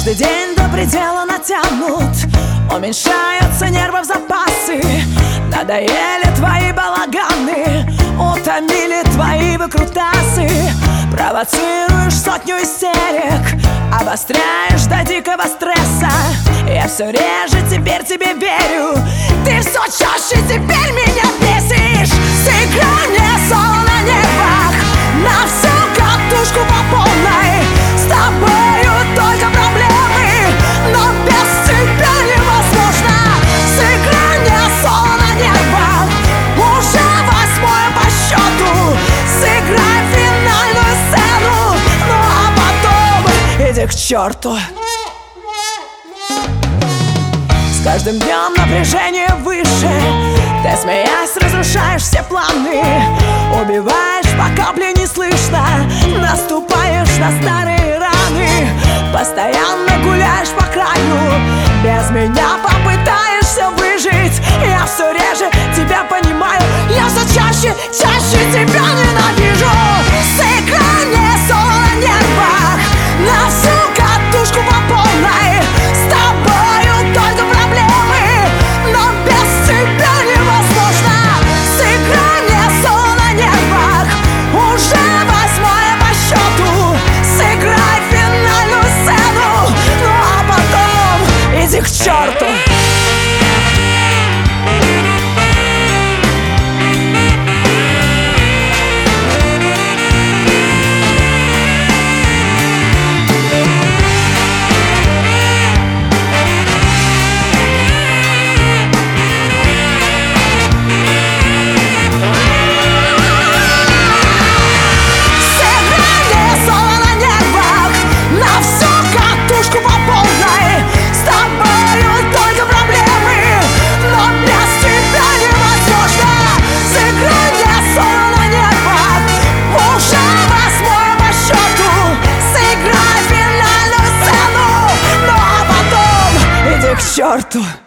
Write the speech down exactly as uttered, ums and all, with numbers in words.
Каждый день до предела натянут, уменьшаются нервов запасы. Надоели твои балаганы, утомили твои выкрутасы. Провоцируешь сотню истерик, обостряешь до дикого стресса. Я все реже теперь тебе верю, ты все чаще теперь меня бесишь. Сыграй мне соло на нервах, на всю катушку по полной. С тобою только проблемы, но без тебя невозможно. Сыграй мне соло на нервах, уже восьмое по счету. Сыграй финальную сцену, ну а потом иди к черту. С каждым днем напряжение выше, ты, смеясь, разрушаешь все планы. Убиваешь, по капле не слышно, наступаешь на старые раны. Постоянно гуляешь по краю, без меня попытаешься выжить. Я все реже тебя понимаю, я все чаще, чаще тебя ненавижу. Сыграй мне соло на нервах, на всю катушку по полной. С тобою только проблемы, но без тебя невозможно. Сыграй мне соло на нервах, уже восьмое по счету. Сыграй финальную сцену, ну а потом иди к черту. К черту!